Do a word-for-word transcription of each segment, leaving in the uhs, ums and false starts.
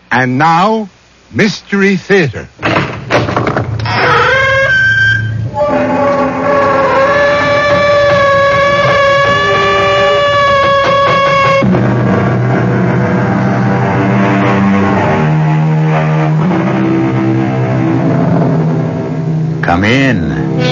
And now, Mystery Theater. Come in.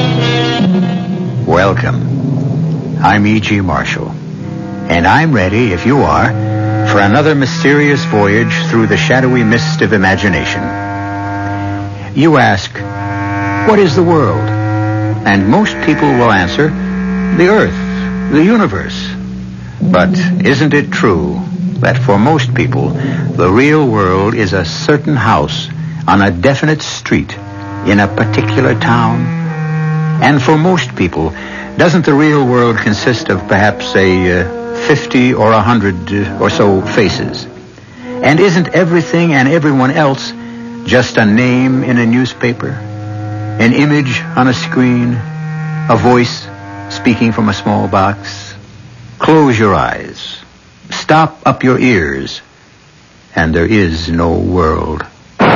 Welcome. I'm E G. Marshall, and I'm ready, if you are, for another mysterious voyage through the shadowy mist of imagination. You ask, what is the world? And most people will answer, the earth, the universe. But isn't it true that for most people, the real world is a certain house on a definite street in a particular town? And for most people, doesn't the real world consist of perhaps a uh, fifty or a hundred uh, or so faces? And isn't everything and everyone else just a name in a newspaper, an image on a screen, a voice speaking from a small box? Close your eyes, stop up your ears, and there is no world.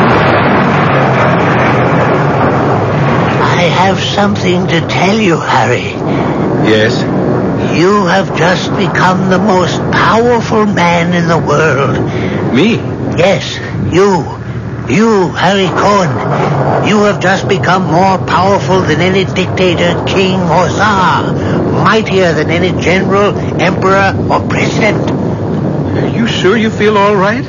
I have something to tell you, Harry. Yes? You have just become the most powerful man in the world. Me? Yes, you. You, Harry Cohen. You have just become more powerful than any dictator, king, or czar. Mightier than any general, emperor, or president. Are you sure you feel all right?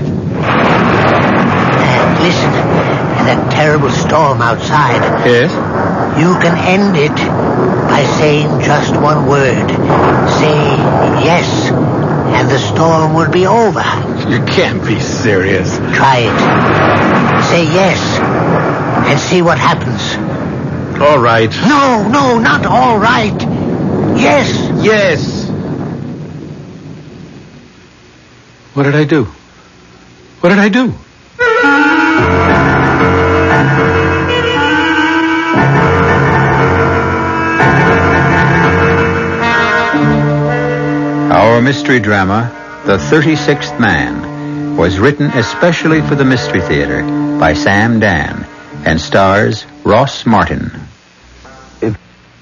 And listen, in that terrible storm outside. Yes? You can end it by saying just one word. Say yes, and the storm will be over. You can't be serious. Try it. Say yes, and see what happens. All right. No, no, not all right. Yes. Yes. What did I do? What did I do? Our mystery drama, The thirty-sixth Man, was written especially for the Mystery Theater by Sam Dan and stars Ross Martin. It...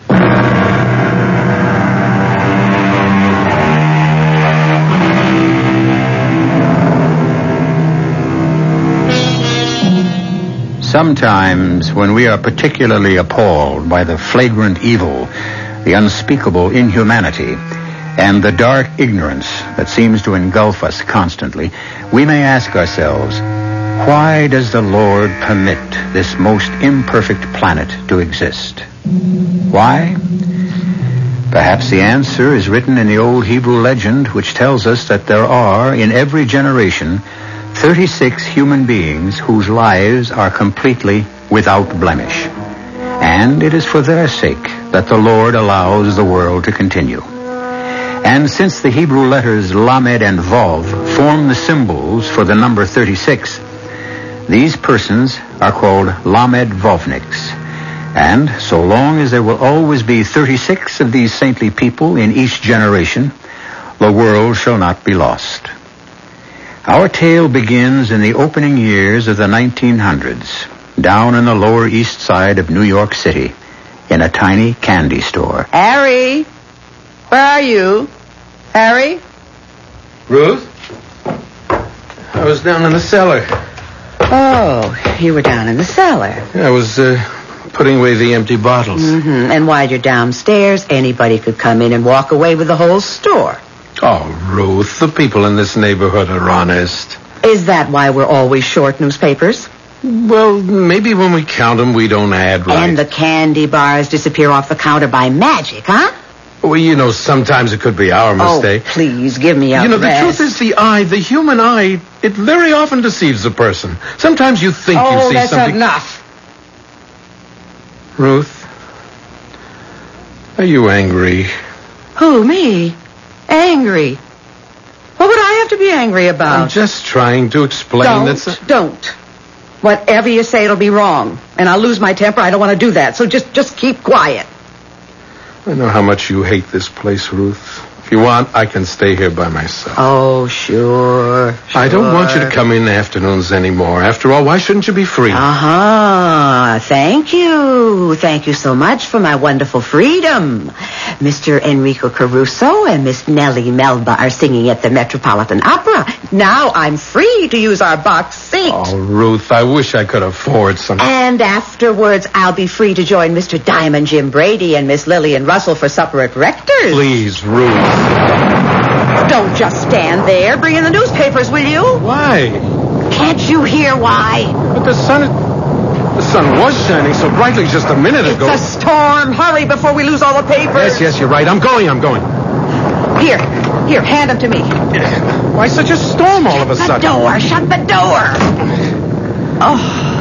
Sometimes when we are particularly appalled by the flagrant evil, the unspeakable inhumanity, and the dark ignorance that seems to engulf us constantly, we may ask ourselves, why does the Lord permit this most imperfect planet to exist? Why? Perhaps the answer is written in the old Hebrew legend, which tells us that there are, in every generation, thirty-six human beings whose lives are completely without blemish. And it is for their sake that the Lord allows the world to continue. And since the Hebrew letters Lamed and Vav form the symbols for the number thirty-six, these persons are called Lamed Vovniks. And so long as there will always be thirty-six of these saintly people in each generation, the world shall not be lost. Our tale begins in the opening years of the nineteen hundreds, down in the Lower East Side of New York City, in a tiny candy store. Harry, where are you? Harry? Ruth? I was down in the cellar. Oh, you were down in the cellar. I was uh, putting away the empty bottles. Mm-hmm. And while you're downstairs, anybody could come in and walk away with the whole store. Oh, Ruth, the people in this neighborhood are honest. Is that why we're always short newspapers? Well, maybe when we count them, we don't add right. And the candy bars disappear off the counter by magic, huh? Well, you know, sometimes it could be our mistake. Oh, please, give me a You know, rest. the truth is the eye, the human eye, it very often deceives a person. Sometimes you think oh, you see that's something... enough. Ruth, are you angry? Who, me? Angry? What would I have to be angry about? I'm just trying to explain don't, that... Don't. Whatever you say, it'll be wrong. And I'll lose my temper. I don't want to do that. So just, just keep quiet. I know how much you hate this place, Ruth. If you want, I can stay here by myself. Oh, sure, sure. I don't want you to come in the afternoons anymore. After all, why shouldn't you be free? Uh-huh. Thank you. Thank you so much for my wonderful freedom. Mister Enrico Caruso and Miss Nellie Melba are singing at the Metropolitan Opera. Now I'm free to use our box seat. Oh, Ruth, I wish I could afford something. And afterwards, I'll be free to join Mister Diamond Jim Brady and Miss Lillian Russell for supper at Rector's. Please, Ruth. Don't just stand there. Bring in the newspapers, will you? Why? Can't you hear why? But the sun is... The sun was shining so brightly just a minute It's ago. a storm. Hurry before we lose all the papers. Yes, yes, you're right. I'm going, I'm going. Here, here, hand them to me. Why such a storm all of a The sudden? door, shut the door. Oh,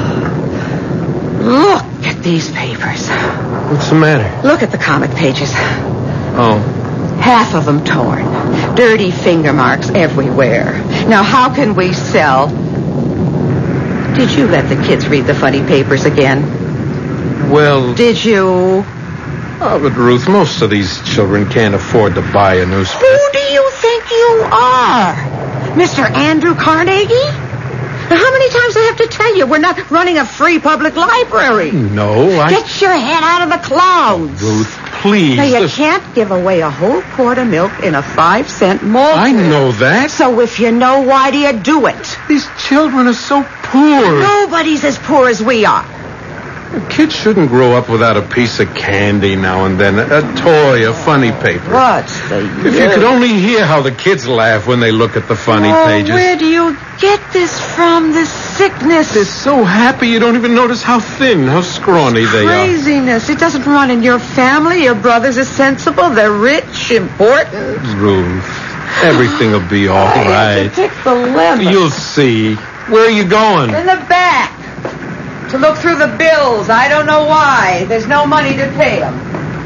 look at these papers. What's the matter? Look at the comic pages. Oh. Half of them torn. Dirty finger marks everywhere. Now, how can we sell? Did you let the kids read the funny papers again? Well... Did you? Oh, but Ruth, most of these children can't afford to buy a newspaper. Who do you think you are? Mister Andrew Carnegie? Now, how many times do I have to tell you we're not running a free public library? No, I... Get your head out of the clouds. Ruth, please. Now, you this- can't give away a whole quart of milk in a five-cent malt. I know that. So if you know, why do you do it? These children are so poor. Nobody's as poor as we are. Kids shouldn't grow up without a piece of candy now and then, a toy, a funny paper. What's the If you could only hear how the kids laugh when they look at the funny oh, pages. Where do you get this from, this sickness? They're so happy you don't even notice how thin, how scrawny they are. Craziness. It doesn't run in your family. Your brothers are sensible. They're rich, important. Ruth, everything will be all I right. have to pick the lemon. You'll see. Where are you going? In the back. To look through the bills. I don't know why. There's no money to pay them.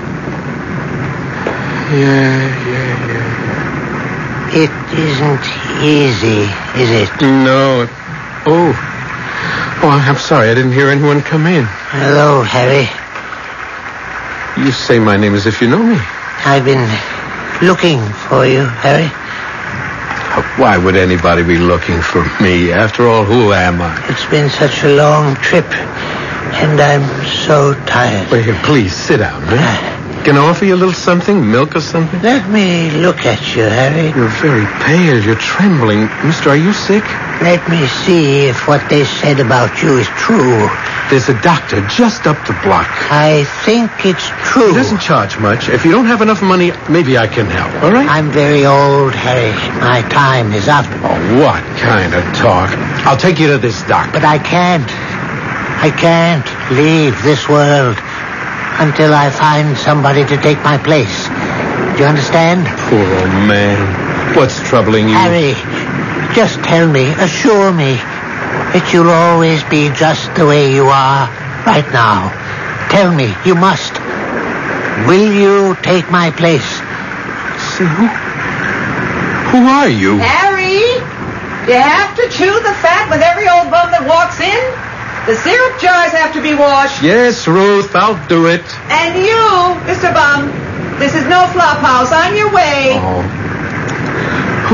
Yeah, yeah, yeah. It isn't easy, is it? No. It... Oh. Oh, I'm sorry. I didn't hear anyone come in. Hello, Harry. You say my name as if you know me. I've been looking for you, Harry. Why would anybody be looking for me? After all, who am I? It's been such a long trip, and I'm so tired. Wait, here, please, sit down. Huh? Can I offer you a little something? Milk or something? Let me look at you, Harry. You're very pale. You're trembling. Mister, are you sick? Let me see if what they said about you is true. There's a doctor just up the block. I think it's true. He doesn't charge much. If you don't have enough money, maybe I can help, all right? I'm very old, Harry. My time is up. Oh, what kind of talk? I'll take you to this doctor. But I can't. I can't leave this world until I find somebody to take my place. Do you understand? Poor old man. What's troubling you? Harry, just tell me, assure me that you'll always be just the way you are right now. Tell me, you must. Will you take my place? So, who, who are you? Harry, you have to chew the fat with every old bum that walks in. The syrup jars have to be washed. Yes, Ruth, I'll do it. And you, Mister Bum, this is no flop house. On your way. Oh. Who,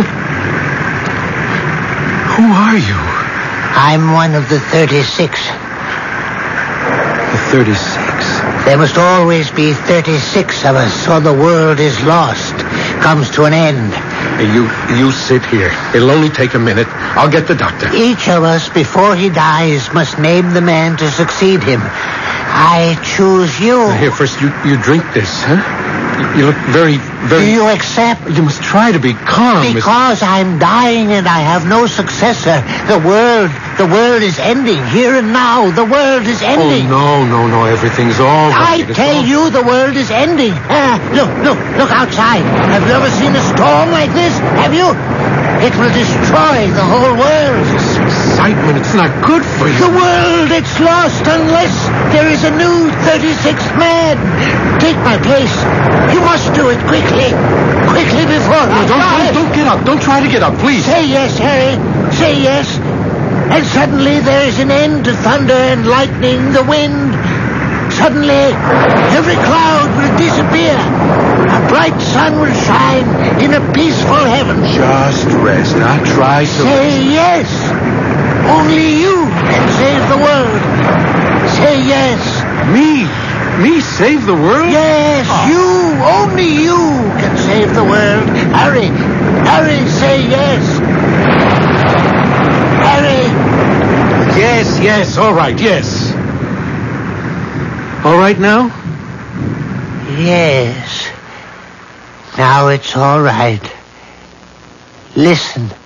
who are you? I'm one of the thirty-six. The thirty-six. There must always be thirty-six of us, or the world is lost, comes to an end. Hey, you, you sit here. It'll only take a minute. I'll get the doctor. Each of us, before he dies, must name the man to succeed him. I choose you. Here, first, you, you drink this, huh? You, you look very, very... Do you accept? You must try to be calm. Miss- Because I'm dying and I have no successor. The world, the world is ending. Here and now, the world is Oh, ending. no, no, no. Everything's all I right. It's tell all- you, the world is ending. Ah, look, look, look outside. Have you ever seen a storm like this? Have you? It will destroy the whole world. This excitement, it's not good for you. The world, it's lost unless there is a new thirty-sixth man. Take my place. You must do it quickly. Quickly before No, I don't, die. don't, don't get up. Don't try to get up, please. Say yes, Harry. Say yes. And suddenly there is an end to thunder and lightning, the wind. Suddenly, every cloud will disappear. A bright sun will shine in a peaceful heaven. Just rest. Now try to... Say yes. Only you can save the world. Say yes. Me? Me save the world? Yes, Oh. you. Only you can save the world. Harry. Harry, say yes. Harry. Yes, yes. All right, yes. All right now? Yes. Now it's all right. Listen.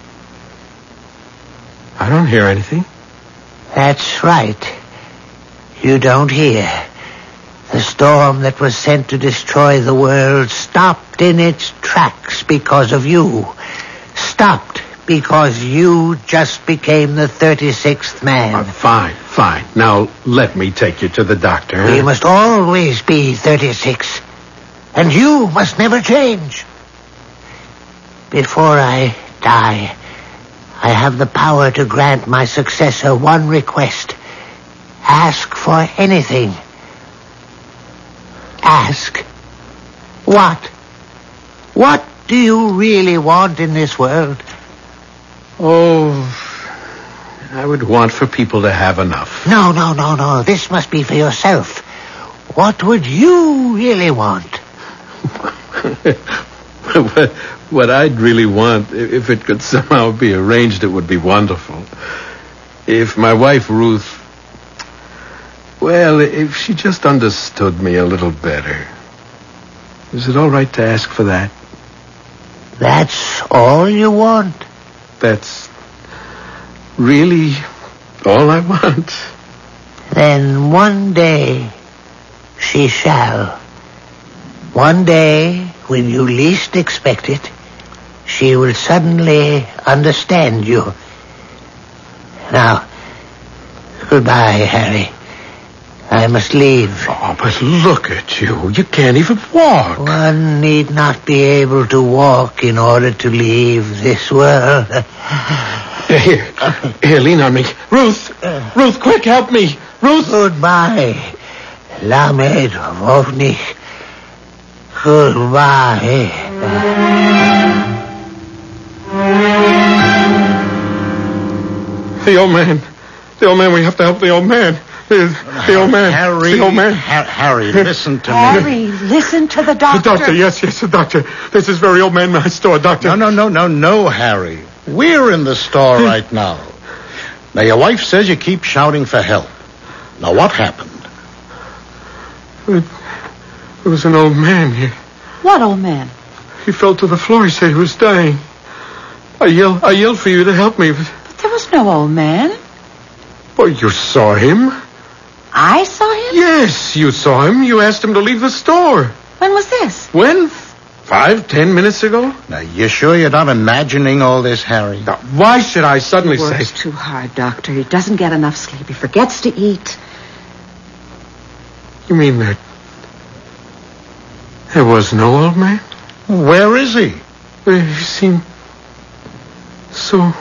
I don't hear anything. That's right. You don't hear. The storm that was sent to destroy the world stopped in its tracks because of you. Stopped because you just became the thirty-sixth man. Uh, fine, fine. Now let me take you to the doctor. We must always be thirty-six. And you must never change. Before I die, I have the power to grant my successor one request. Ask for anything. Ask. What? What do you really want in this world? Oh, I would want for people to have enough. No, no, no, no. This must be for yourself. What would you really want? what, what I'd really want, if it could somehow be arranged, it would be wonderful. If my wife, Ruth, well, if she just understood me a little better. Is it all right to ask for that? That's all you want? That's really all I want. Then one day she shall. One day, when you least expect it, she will suddenly understand you. Now, goodbye, Harry. I must leave. Oh, but look at you. You can't even walk. One need not be able to walk in order to leave this world. Here, here, lean on me. Ruth, Ruth, quick, help me. Ruth. Goodbye, Lamed Vovnik. Goodbye. The old man. The old man, we have to help the old man. The, the old man. Harry. The old man. Ha- Harry, listen to me. Harry, listen to the doctor. The doctor, yes, yes, the doctor. This is very old man in my store, doctor. No, no, no, no, no, Harry. We're in the store right now. Now, your wife says you keep shouting for help. Now, what happened? It, it was an old man here. What old man? He fell to the floor. He said he was dying. I yelled, I yelled for you to help me. But, But there was no old man. well, you saw him. I saw him? Yes, you saw him. You asked him to leave the store. When was this? When? Five, ten minutes ago? Now, you sure you're not imagining all this, Harry? Now, why should I suddenly He works say... too hard, Doctor. He doesn't get enough sleep. He forgets to eat. You mean that... there was no old man? Where is he? He seemed... so...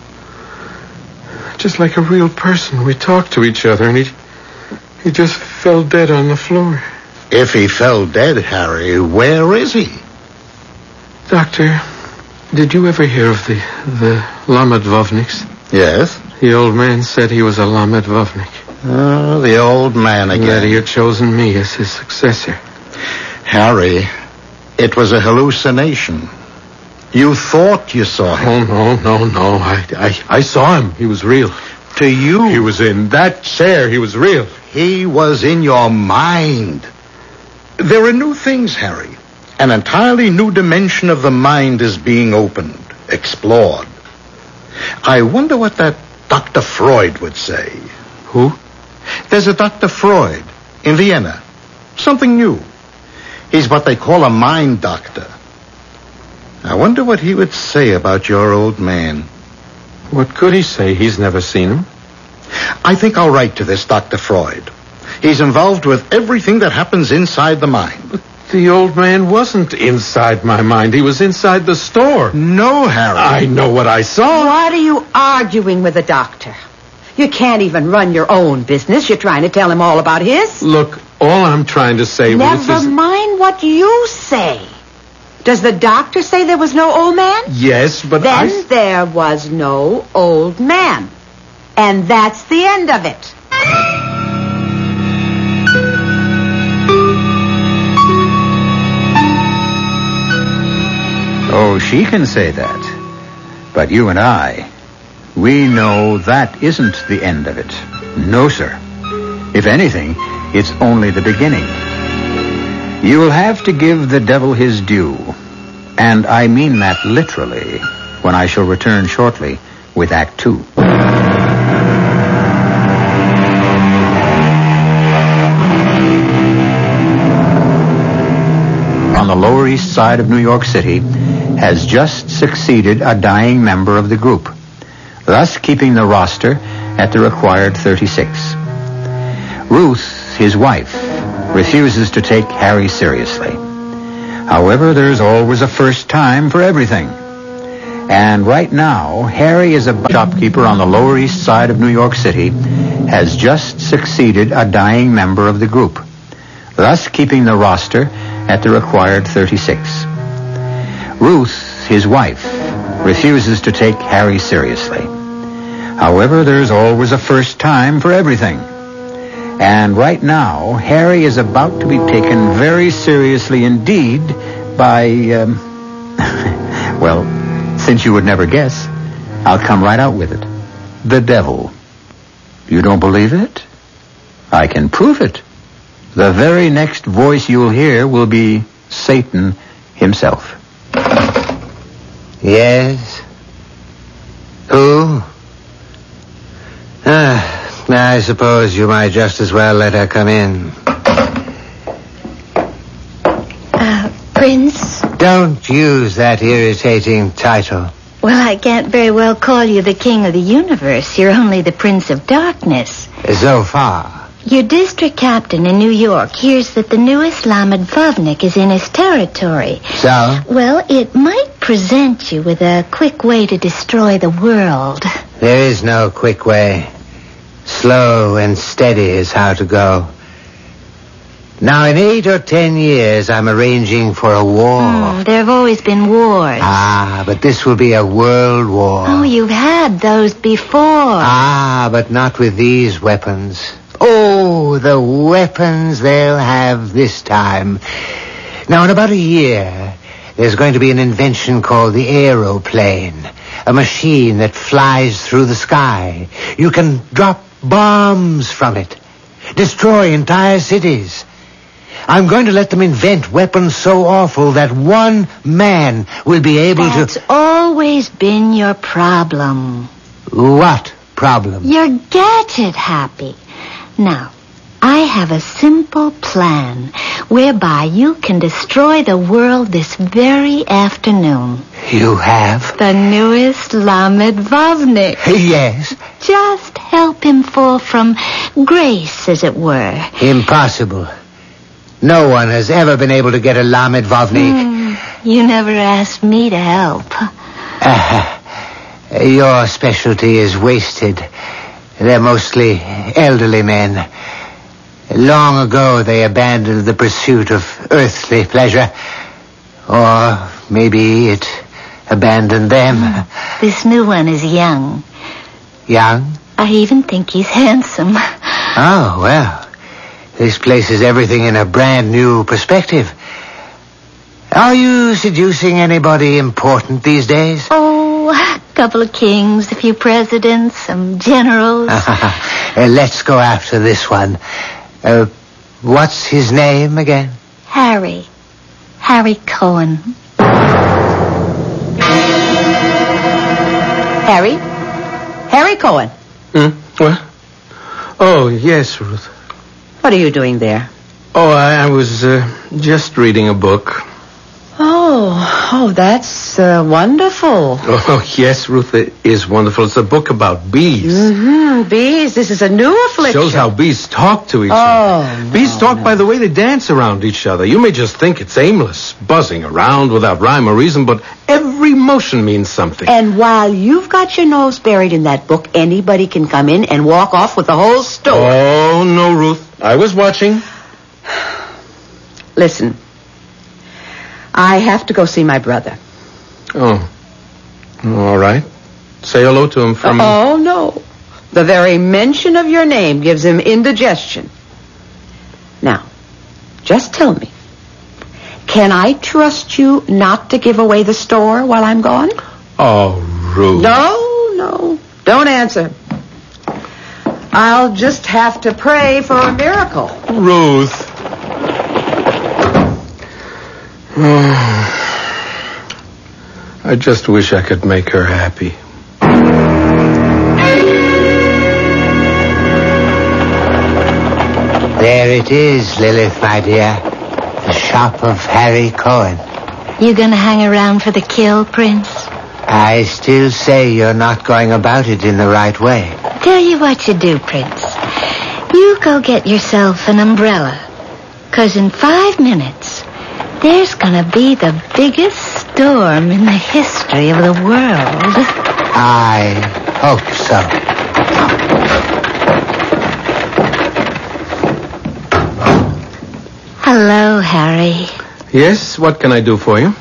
just like a real person. We talked to each other, and he... he just fell dead on the floor. If he fell dead, Harry, where is he? Doctor, did you ever hear of the... the Lamed Vovniks? Yes? The old man said he was a Lamed Vovnik. Oh, the old man And again. that he had chosen me as his successor. Harry, it was a hallucination. You thought you saw him. Oh, no, no, no. I, I, I saw him. He was real. To you, He was in that chair. He was real. he was in your mind. There are new things, Harry. An entirely new dimension of the mind is being opened, explored. I wonder what that Doctor Freud would say. Who? There's a Doctor Freud in Vienna. Something new. He's what they call a mind doctor. I wonder what he would say about your old man. What could he say? He's never seen him. I think I'll write to this Doctor Freud. He's involved with everything that happens inside the mind. The old man wasn't inside my mind. He was inside the store. No, Harry. I know what I saw. What are you arguing with the doctor? You can't even run your own business. You're trying to tell him all about his. Look, All I'm trying to say, Ruth, Never is... mind what you say. Does the doctor say there was no old man? Yes, but then I... Then there was no old man. And that's the end of it. Oh, she can say that. But you and I, we know that isn't the end of it. No, sir. If anything, it's only the beginning. You'll have to give the devil his due. And I mean that literally when I shall return shortly with Act Two. On the Lower East Side of New York City has just succeeded a dying member of the group, thus keeping the roster at the required thirty-six. Ruth, his wife, refuses to take Harry seriously. However, there's always a first time for everything. And right now, Harry is a shopkeeper on the Lower East Side of New York City, has just succeeded a dying member of the group, thus keeping the roster at the required thirty-six. Ruth, his wife, refuses to take Harry seriously. However, there's always a first time for everything. And right now, Harry is about to be taken very seriously indeed by, um, well, since you would never guess, I'll come right out with it. The devil. You don't believe it? I can prove it. The very next voice you'll hear will be Satan himself. Yes? Who? Ah, I suppose you might just as well let her come in. Uh, Prince? Don't use that irritating title. Well, I can't very well call you the King of the Universe. You're only the Prince of Darkness. So far. Your district captain in New York hears that the newest Lamed Vovnik is in his territory. So? Well, it might present you with a quick way to destroy the world. There is no quick way. Slow and steady is how to go. Now, in eight or ten years, I'm arranging for a war. Mm, there have always been wars. Ah, but this will be a world war. Oh, you've had those before. Ah, but not with these weapons. Oh, the weapons they'll have this time. Now, in about a year, there's going to be an invention called the aeroplane. A machine that flies through the sky. You can drop bombs from it. Destroy entire cities. I'm going to let them invent weapons so awful that one man will be able That's to... That's always been your problem. What problem? You're gadget happy. Now, I have a simple plan whereby you can destroy the world this very afternoon. You have? The newest Lamed Vovnik. Yes. Just help him fall from grace, as it were. Impossible. No one has ever been able to get a Lamed Vovnik. Mm, you never asked me to help. Uh, your specialty is wasted. They're mostly elderly men. Long ago, they abandoned the pursuit of earthly pleasure. Or maybe it abandoned them. This new one is young. Young? I even think he's handsome. Oh, well. This places everything in a brand new perspective. Are you seducing anybody important these days? Oh, a couple of kings, a few presidents, some generals. uh, let's go after this one. Uh, what's his name again? Harry. Harry Cohen. Harry? Harry Cohen. Hmm? What? Oh, yes, Ruth. What are you doing there? Oh, I, I was uh, just reading a book. Oh, oh, that's uh, wonderful. Oh, yes, Ruth, it is wonderful. It's a book about bees. Mm-hmm, bees. This is a new affliction. Shows how bees talk to each oh, other. No, bees talk no. by the way they dance around each other. You may just think it's aimless, buzzing around without rhyme or reason, but every motion means something. And while you've got your nose buried in that book, anybody can come in and walk off with the whole story. Oh, no, Ruth. I was watching. Listen, I have to go see my brother. Oh. All right. Say hello to him from me. Oh, no. The very mention of your name gives him indigestion. Now, just tell me, can I trust you not to give away the store while I'm gone? Oh, Ruth. No, no. Don't answer. I'll just have to pray for a miracle. Ruth. I just wish I could make her happy. There it is, Lilith, my dear. The shop of Harry Cohen. You gonna hang around for the kill, Prince? I still say you're not going about it in the right way. Tell you what you do, Prince. You go get yourself an umbrella. 'Cause in five minutes, there's gonna be the biggest storm in the history of the world. I hope so. Hello, Harry. Yes, what can I do for you?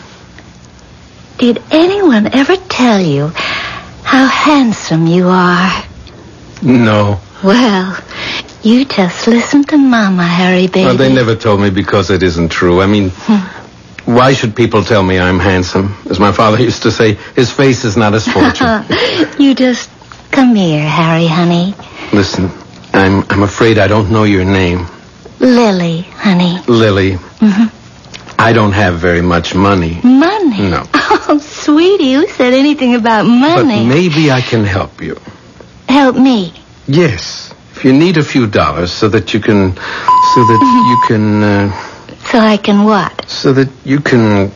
Did anyone ever tell you how handsome you are? No. Well, you just listen to Mama, Harry, baby. Well, they never told me because it isn't true. I mean, why should people tell me I'm handsome? As my father used to say, his face is not his fortune. You just come here, Harry, honey. Listen, I'm I'm afraid I don't know your name. Lily, honey. Lily. Mm-hmm. I don't have very much money. Money? No. Oh, sweetie, who said anything about money? But maybe I can help you. Help me? Yes. If you need a few dollars so that you can... So that you can... Uh, so I can what? So that you can...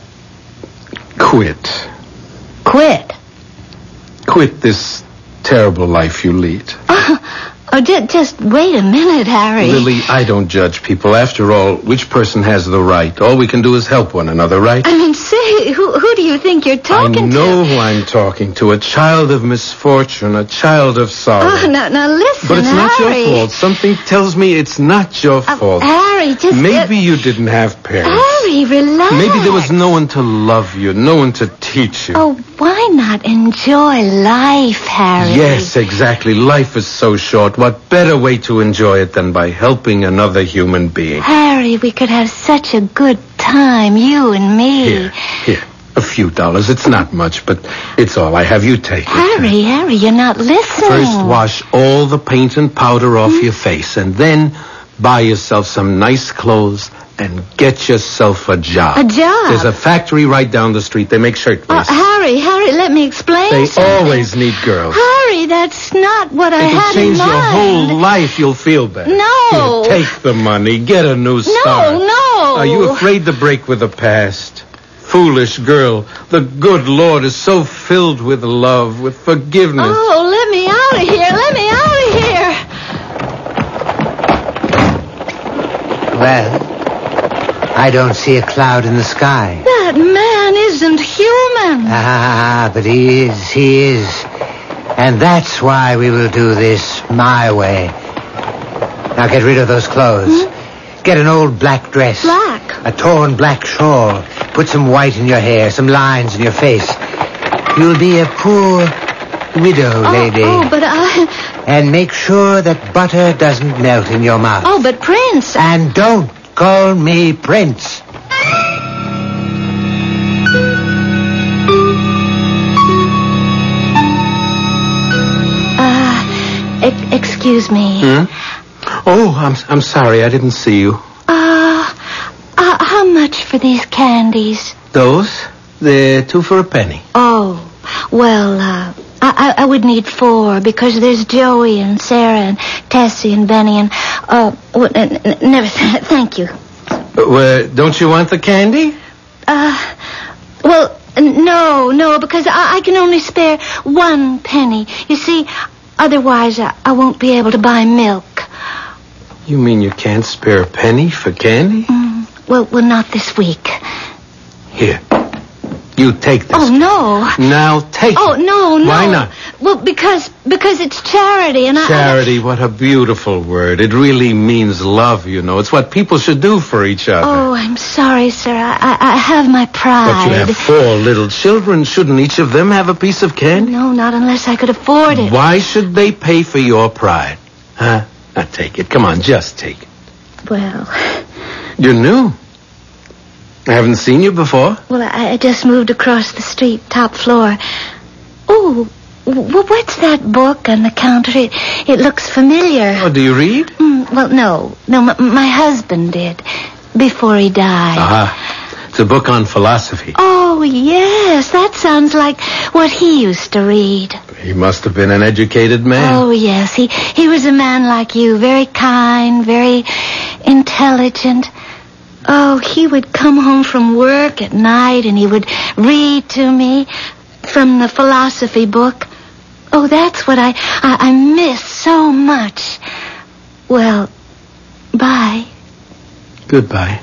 Quit. Quit? Quit this terrible life you lead. Oh, just, just wait a minute, Harry. Lily, I don't judge people. After all, which person has the right? All we can do is help one another, right? I mean, say, who, who do you think you're talking to? I know who I'm talking to. A child of misfortune, a child of sorrow. Oh, now, now listen, But it's Harry. not your fault. Something tells me it's not your Uh, fault. Harry, just... Maybe uh, you didn't have parents. Harry, relax. Maybe there was no one to love you, no one to teach you. Oh, why not enjoy life, Harry? Yes, exactly. Life is so short. What better way to enjoy it than by helping another human being? Harry, we could have such a good time, you and me. Here, here. A few dollars. It's not much, but it's all I have. You take it. Harry, Harry, you're not listening. First, wash all the paint and powder off mm-hmm. your face, and then buy yourself some nice clothes and get yourself a job. A job? There's a factory right down the street. They make shirtwaists. Uh, Harry, Harry, let me explain They something. always need girls. Harry, that's not what I It'll had change in mind. your whole life. You'll feel better. No. Here, take the money. Get a new start. No, no. Are you afraid to break with the past? Foolish girl. The good Lord is so filled with love, with forgiveness. Oh, let me out of here. Let me out of here. Well, I don't see a cloud in the sky. That man isn't human. Ah, but he is, he is. And that's why we will do this my way. Now get rid of those clothes. Hmm? Get an old black dress. Black? A torn black shawl. Put some white in your hair, some lines in your face. You'll be a poor widow, oh, lady. Oh, but I... And make sure that butter doesn't melt in your mouth. Oh, but Prince... And don't call me Prince. Uh, e- excuse me. Hmm? Oh, I'm I'm sorry. I didn't see you. Uh, uh, how much for these candies? Those? They're two for a penny. Oh, well, uh, I, I would need four because there's Joey and Sarah and Tessie and Benny and, uh, well, n- n- never, th- thank you. Uh, well, don't you want the candy? Uh, well, no, no, because I, I can only spare one penny. You see, otherwise I, I won't be able to buy milk. You mean you can't spare a penny for candy? Mm, well, well, not this week. Here. You take this. Oh, no. Now take Oh, it. no, no. Why not? well, because because it's charity, and Charity, I... what a beautiful word. It really means love, you know. It's what people should do for each other. Oh, I'm sorry, sir. I, I, I have my pride. But you have four little children. Shouldn't each of them have a piece of candy? No, not unless I could afford it. Why should they pay for your pride? Huh? Now take it. Come on, just take it. Well... You're new. I haven't seen you before. Well, I, I just moved across the street, top floor. Oh, w- what's that book on the counter? It, it looks familiar. Oh, do you read? Mm, well, no. No, my, my husband did. Before he died. Aha. It's a book on philosophy. Oh, yes. That sounds like what he used to read. He must have been an educated man. Oh, yes. He, he was a man like you. Very kind, very intelligent. Oh, he would come home from work at night and he would read to me from the philosophy book. Oh, that's what I, I, I miss so much. Well, bye. Goodbye.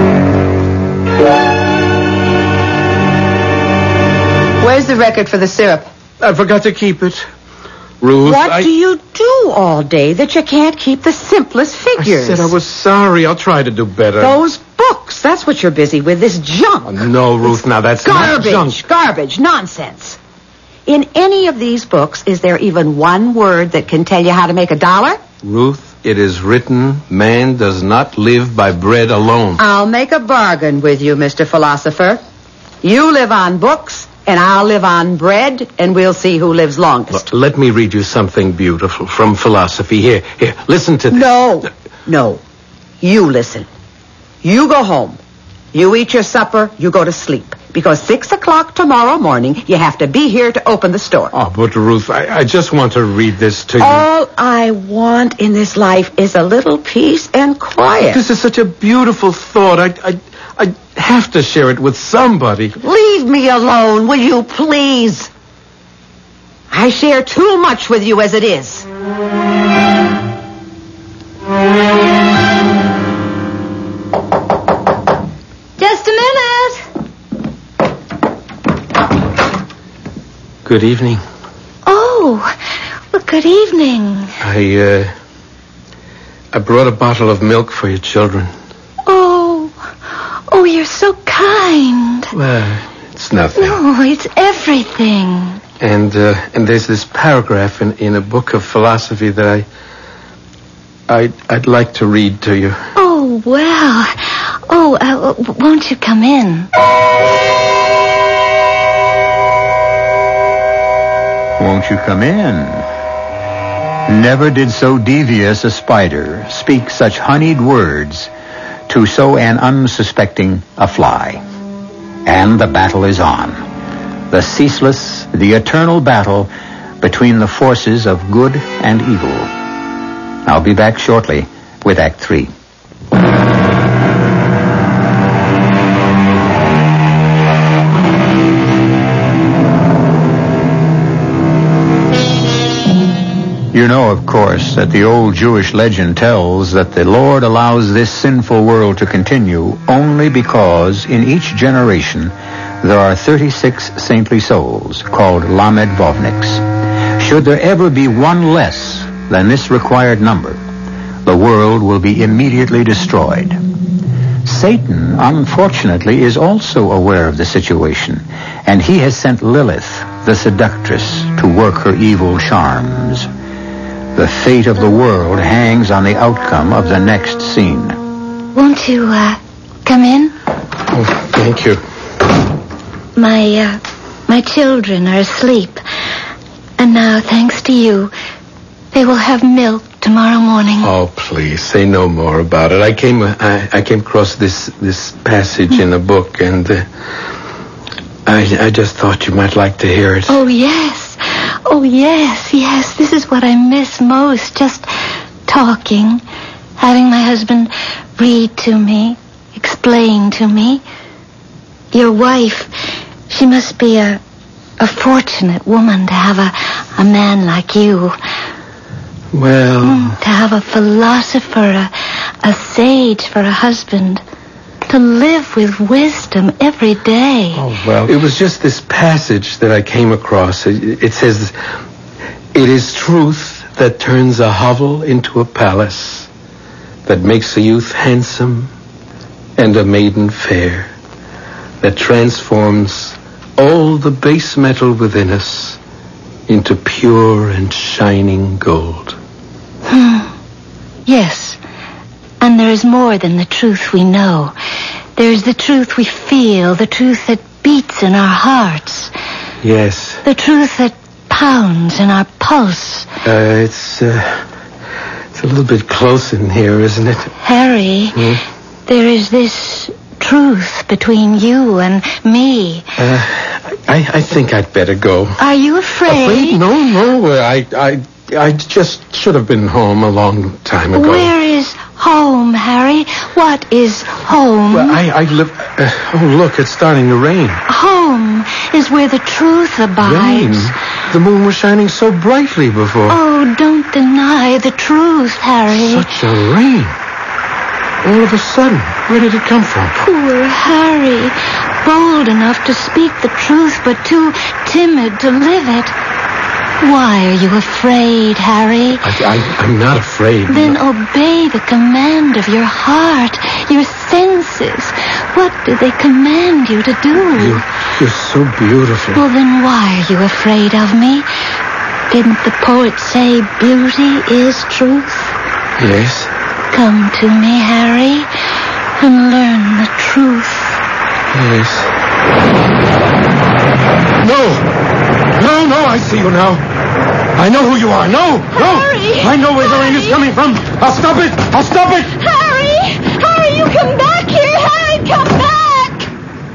Where's the record for the syrup? I forgot to keep it. Ruth, What I... do you do all day that you can't keep the simplest figures? I said I was sorry. I'll try to do better. Those books. That's what you're busy with, this junk. Oh, no, Ruth, now that's not Garbage, junk. garbage, nonsense. In any of these books, is there even one word that can tell you how to make a dollar? Ruth, it is written, man does not live by bread alone. I'll make a bargain with you, Mister Philosopher. You live on books, and I'll live on bread, and we'll see who lives longest. Look, let me read you something beautiful from philosophy. Here, here, listen to this. No, no. You listen. You go home. You eat your supper. You go to sleep. Because six o'clock tomorrow morning, you have to be here to open the store. Oh, but Ruth, I, I just want to read this to you. All I want in this life is a little peace and quiet. This is such a beautiful thought. I, I, I have to share it with somebody. Leave me alone, will you, please? I share too much with you as it is. Just a minute. Good evening. Oh, well, good evening. I, uh, I brought a bottle of milk for your children. Oh, oh, you're so kind. Well, it's nothing. No, it's everything. And, uh, and there's this paragraph in, in a book of philosophy that I, I, I'd like to read to you. Oh, well. Oh, uh, won't you come in? Won't you come in? Never did so devious a spider speak such honeyed words to so an unsuspecting a fly. And the battle is on. The ceaseless, the eternal battle between the forces of good and evil. I'll be back shortly with Act Three. You know, of course, that the old Jewish legend tells that the Lord allows this sinful world to continue only because in each generation there are thirty-six saintly souls called Lamed Vovniks. Should there ever be one less than this required number, the world will be immediately destroyed. Satan, unfortunately, is also aware of the situation, and he has sent Lilith, the seductress, to work her evil charms. The fate of the world hangs on the outcome of the next scene. Won't you, uh, come in? Oh, thank you. My, uh, my children are asleep. And now, thanks to you, they will have milk tomorrow morning. Oh, please, say no more about it. I came, uh, I, I came across this, this passage mm. in a book, and uh, I, I just thought you might like to hear it. Oh, yes. Oh, yes, yes. This is what I miss most. Just talking. Having my husband read to me. Explain to me. Your wife, she must be a, a fortunate woman to have a, a man like you. Well... Mm, to have a philosopher, a, a sage for a husband. To live with wisdom every day. Oh, well, it was just this passage that I came across. It, it says, It is truth that turns a hovel into a palace, that makes a youth handsome and a maiden fair, that transforms all the base metal within us into pure and shining gold. Yes, and there is more than the truth we know. There is the truth we feel, the truth that beats in our hearts. Yes. The truth that pounds in our pulse. Uh, it's, uh, it's a little bit close in here, isn't it? Harry, Hmm? there is this truth between you and me. Uh, I, I think I'd better go. Are you afraid? Afraid? No, no. I, I, I just should have been home a long time ago. Where is home, Harry? What is home? Well, I, I live... Uh, oh, look, it's starting to rain. Home is where the truth abides. Rain? The moon was shining so brightly before. Oh, don't deny the truth, Harry. Such a rain. All of a sudden, where did it come from? Poor Harry. Bold enough to speak the truth, but too timid to live it. Why are you afraid, Harry? I, I, I'm not afraid. Then obey the command of your heart, your senses. What do they command you to do? You, you're so beautiful. Well, then why are you afraid of me? Didn't the poet say beauty is truth? Yes. Come to me, Harry, and learn the truth. Yes. No! No, no, I see you now. I know who you are. No, no. Harry! I know where the rain is coming from. I'll stop it. I'll stop it. Harry! Harry, you come back here! Harry, come back!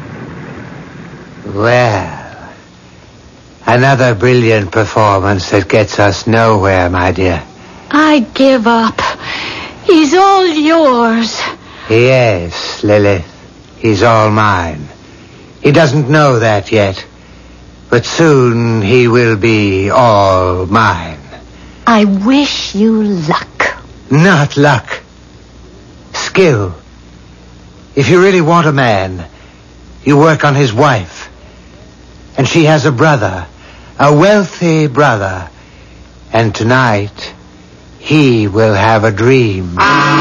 Well, another brilliant performance that gets us nowhere, my dear. I give up. He's all yours. Yes, Lilith. He's all mine. He doesn't know that yet. But soon he will be all mine. I wish you luck. Not luck. Skill. If you really want a man, you work on his wife. And she has a brother, a wealthy brother. And tonight, he will have a dream.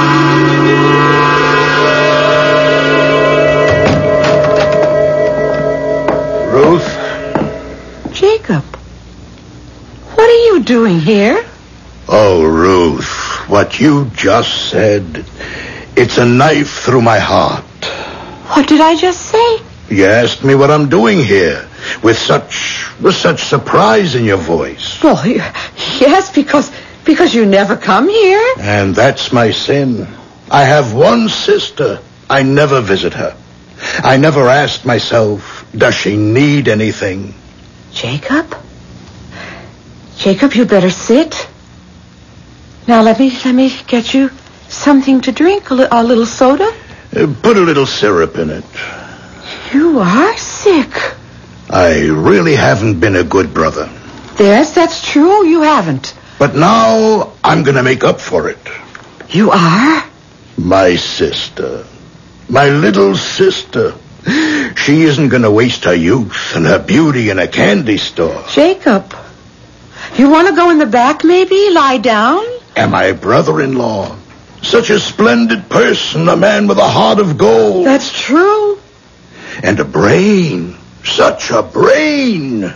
Ruth? Jacob, what are you doing here? Oh, Ruth, what you just said, it's a knife through my heart. What did I just say? You asked me what I'm doing here, with such, with such surprise in your voice. Well, yes, because, because you never come here. And that's my sin. I have one sister. I never visit her. I never ask myself, does she need anything? Jacob? Jacob, you better sit. Now let me let me get you something to drink, a, li- a little soda. Uh, put a little syrup in it. You are sick. I really haven't been a good brother. Yes, that's true. You haven't. But now I'm going to make up for it. You are? My sister. My little sister. She isn't going to waste her youth and her beauty in a candy store. Jacob, you want to go in the back maybe? Lie down? And my brother-in-law. Such a splendid person, a man with a heart of gold. That's true. And a brain. Such a brain.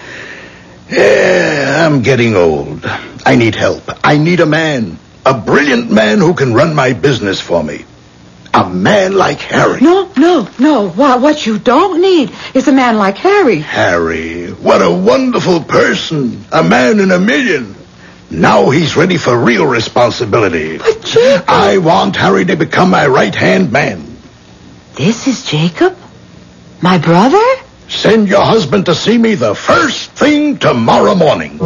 Yeah, I'm getting old. I need help. I need a man. A brilliant man who can run my business for me. A man like Harry. No, no, no. What, what you don't need is a man like Harry. Harry, what a wonderful person. A man in a million. Now he's ready for real responsibility. But Jacob... I want Harry to become my right-hand man. This is Jacob? My brother? Send your husband to see me the first thing tomorrow morning.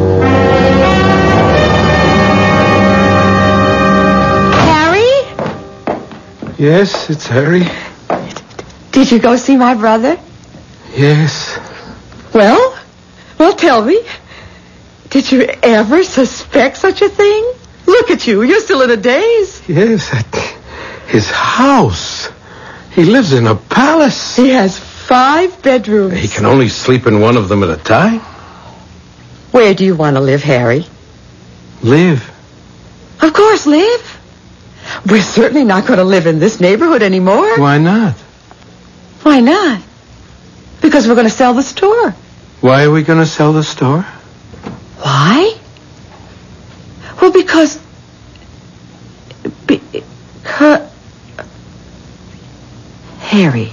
Yes, it's Harry. Did you go see my brother? Yes. Well, well, tell me. Did you ever suspect such a thing? Look at you. You're still in a daze. Yes, at his house. He lives in a palace. He has five bedrooms. He can only sleep in one of them at a time. Where do you want to live, Harry? Live? Of course, live. We're certainly not going to live in this neighborhood anymore. Why not? Why not? Because we're going to sell the store. Why are we going to sell the store? Why? Well, because... Because... Harry,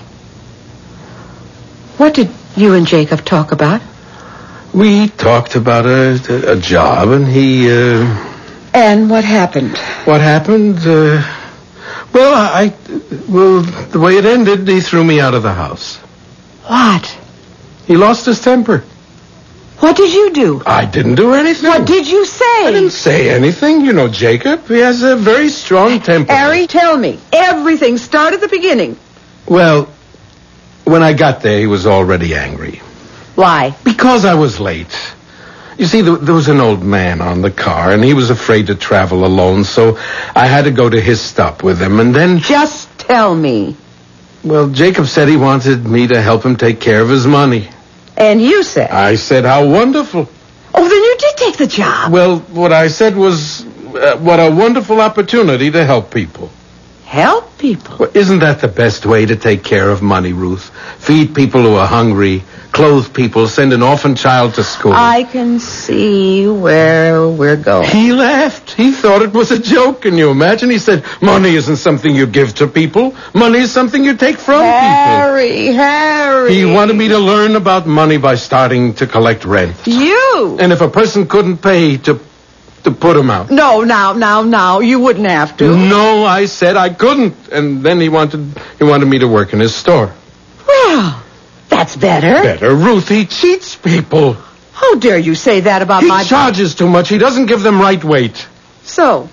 what did you and Jacob talk about? We talked about a, a job, and he... Uh, and what happened? What happened? Uh, well, I... Well, the way it ended, he threw me out of the house. What? He lost his temper. What did you do? I didn't do anything. What did you say? I didn't say anything. You know Jacob. He has a very strong temper. Harry, tell me. Everything. Start at the beginning. Well, when I got there, he was already angry. Why? Because I was late. You see, there, there was an old man on the car, and he was afraid to travel alone, so I had to go to his stop with him, and then... Just tell me. Well, Jacob said he wanted me to help him take care of his money. And you said? I said, how wonderful. Oh, then you did take the job. Well, what I said was, uh, what a wonderful opportunity to help people. Help people? Well, isn't that the best way to take care of money, Ruth? Feed people who are hungry, clothe people, send an orphan child to school. I can see where we're going. He laughed. He thought it was a joke. Can you imagine? He said, money isn't something you give to people. Money is something you take from Harry, people. Harry, Harry. He wanted me to learn about money by starting to collect rent. You? And if a person couldn't pay, to to put him out. No, now, now, now. You wouldn't have to. No, I said I couldn't. And then he wanted he wanted me to work in his store. Well, that's better. Better. Ruth, he cheats people. How dare you say that about he my... He charges too much. He doesn't give them right weight. So,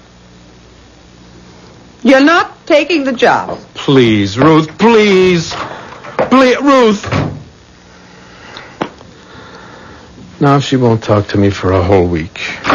you're not taking the job. Oh, please, Ruth, please. Please, Ruth. Now she won't talk to me for a whole week.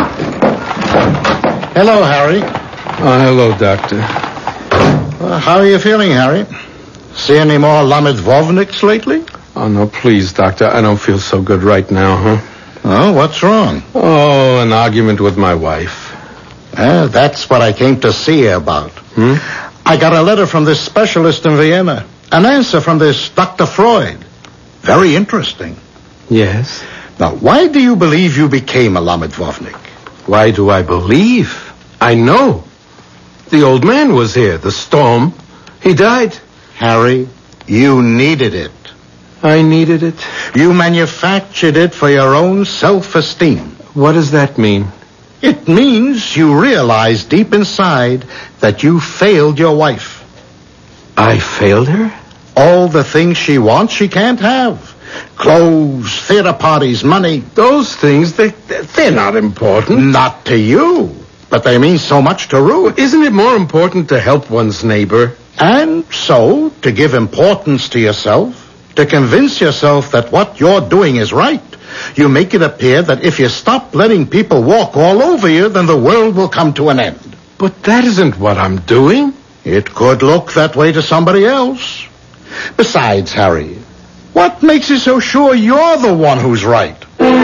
Hello, Harry. Oh, hello, Doctor. Well, how are you feeling, Harry? See any more Lamed Vovniks lately? Oh, no, please, Doctor. I don't feel so good right now, huh? Oh, what's wrong? Oh, an argument with my wife. Uh, that's what I came to see you about. Hmm? I got a letter from this specialist in Vienna. An answer from this Doctor Freud. Very interesting. Yes? Now, why do you believe you became a Lamed Vovnik? Why do I believe? I know. The old man was here, the storm. He died. Harry, you needed it. I needed it? You manufactured it for your own self-esteem. What does that mean? It means you realize deep inside that you failed your wife. I failed her? All the things she wants, she can't have. Clothes, theater parties, money. Those things, they, they're not important. Not to you, but they mean so much to Ruth. Isn't it more important to help one's neighbor? And so, to give importance to yourself, to convince yourself that what you're doing is right, you make it appear that if you stop letting people walk all over you, then the world will come to an end. But that isn't what I'm doing. It could look that way to somebody else. Besides, Harry, what makes you so sure you're the one who's right?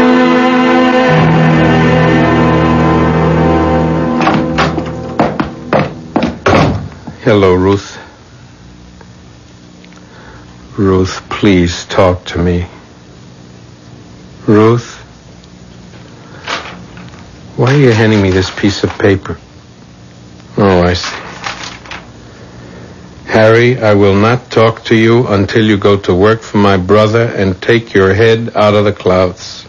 Hello, Ruth. Ruth, please talk to me. Ruth? Why are you handing me this piece of paper? Oh, I see. Harry, I will not talk to you until you go to work for my brother and take your head out of the clouds.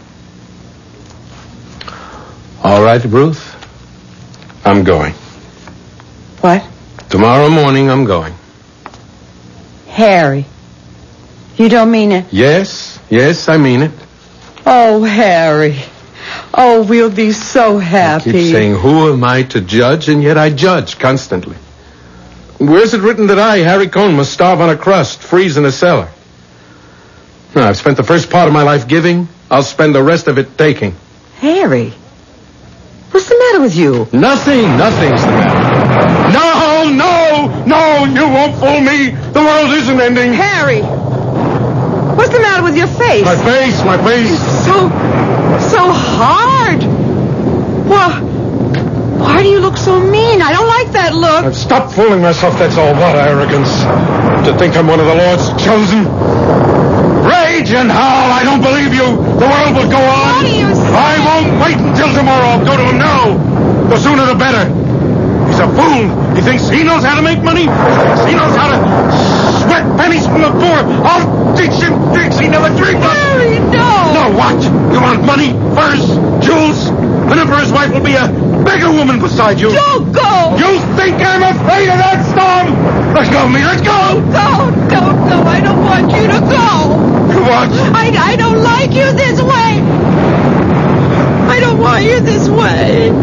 All right, Ruth? I'm going. What? Tomorrow morning, I'm going. Harry, you don't mean it? Yes, yes, I mean it. Oh, Harry. Oh, we'll be so happy. I keep saying, who am I to judge? And yet I judge constantly. Where's it written that I, Harry Cohn, must starve on a crust, freeze in a cellar? No, I've spent the first part of my life giving. I'll spend the rest of it taking. Harry, what's the matter with you? Nothing, nothing's the matter. No, no, no, you won't fool me. The world isn't ending. Harry! What's the matter with your face? My face, my face. So, so hard. Well, why do you look so mean? I don't like that look. I've stopped fooling myself, that's all. What arrogance. To think I'm one of the Lord's chosen. Rage and howl, I don't believe you. The world will go on. What are you saying? I won't wait until tomorrow. I'll go to him now. The sooner the better. He's a fool. He thinks he knows how to make money. He thinks he knows how to sweat pennies from the poor. I'll teach him tricks he never dreamed of. Harry, no. No, what? You want money, furs, jewels? An emperor's wife will be a beggar woman beside you. Don't go. You think I'm afraid of that storm? Let's go, me. Let's go. Don't, don't, no. I don't want you to go. You what? I, I don't like you this way. I don't want you this way.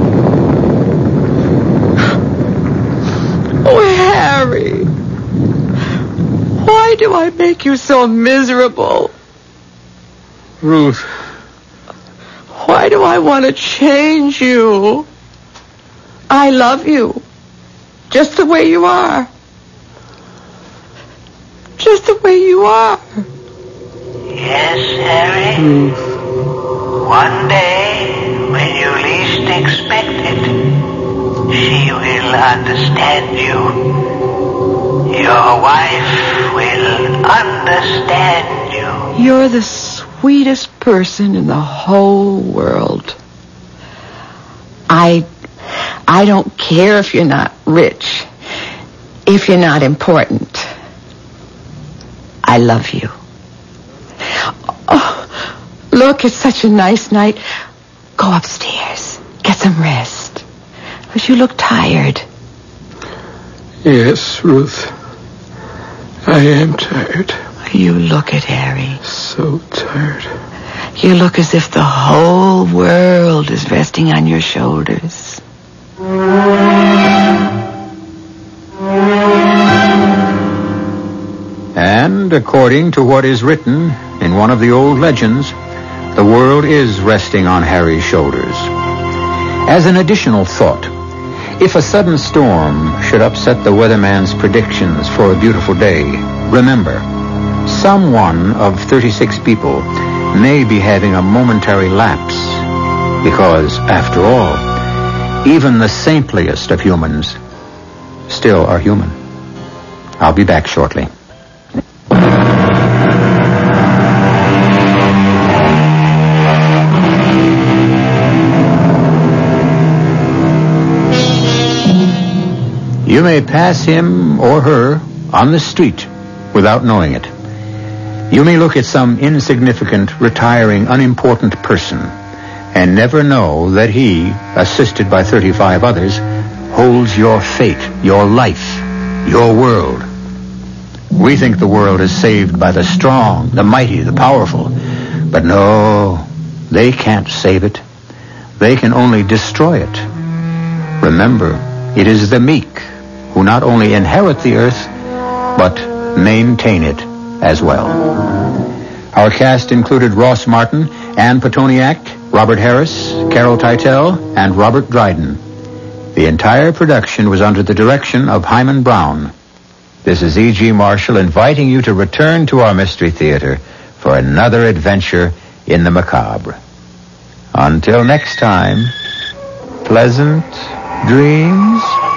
Oh, Harry. Why do I make you so miserable? Ruth. Why do I want to change you? I love you. Just the way you are. Just the way you are. Yes, Harry? Ruth. One day, when you least expect it, she will understand you. Your wife will understand you. You're the sweetest person in the whole world. I, I don't care if you're not rich, if you're not important. I love you. Oh, look, it's such a nice night. Go upstairs. Get some rest. But you look tired. Yes, Ruth. I am tired. You look it, Harry. So tired. You look as if the whole world is resting on your shoulders. And according to what is written in one of the old legends, the world is resting on Harry's shoulders. As an additional thought, if a sudden storm should upset the weatherman's predictions for a beautiful day, remember, some one of thirty-six people may be having a momentary lapse, because, after all, even the saintliest of humans still are human. I'll be back shortly. You may pass him or her on the street without knowing it. You may look at some insignificant, retiring, unimportant person and never know that he, assisted by thirty-five others, holds your fate, your life, your world. We think the world is saved by the strong, the mighty, the powerful. But no, they can't save it. They can only destroy it. Remember, it is the meek who not only inherit the earth, but maintain it as well. Our cast included Ross Martin, Ann Petoniak, Robert Harris, Carol Teitel, and Robert Dryden. The entire production was under the direction of Hyman Brown. This is E G. Marshall inviting you to return to our Mystery Theater for another adventure in the macabre. Until next time, pleasant dreams.